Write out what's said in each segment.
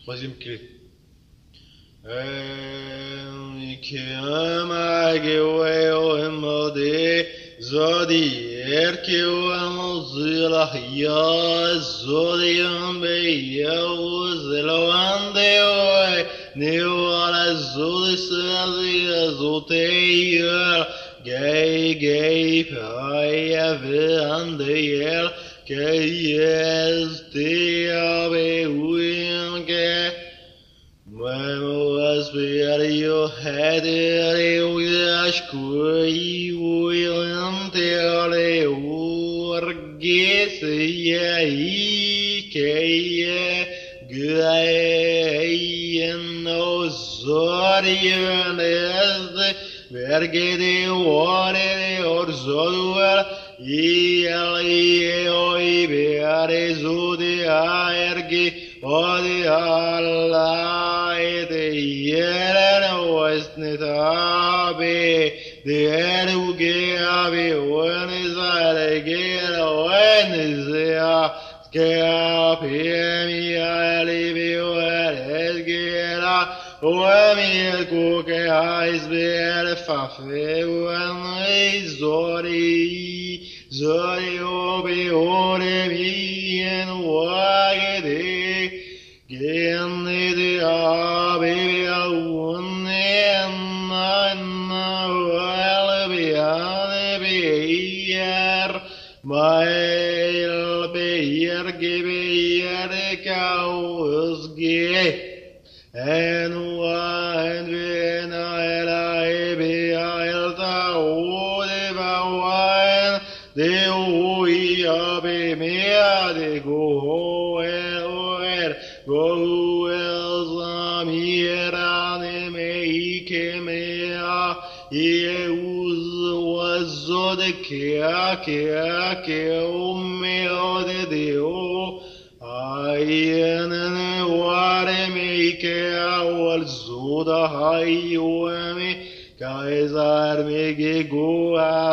troisième clé. Zodi Mozilla Zodi Zelande Neola Zodi Zoteir Gay Paya Vandel Kayes Tiabe Winge Memo Aspirio had it with William Tele Urgis Kaya Gayan Ozorian as the Vergede Water or Zoduel Ioi Bearezudi Aergi or the Allah the Yeren was Nitabe the Erugabi when is that again when is there Scapiemi Alivio Edgera Oemi Coke Eyes Bear Fafe when Zori Obi Oremi and Wagede Gene the Abbey one and well beyond beer my beer give the cows gay and wine when I be I'll wine the we are be me the go where go else am here and make me was the ke me the deo I and what make our zoda high me Kaiser mege go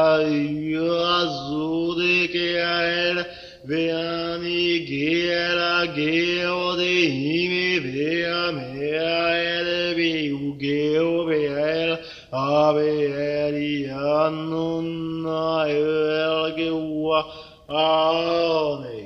azude ke veani gera geo de hime vea mea be ugeo beel ave erianun na elgewa ane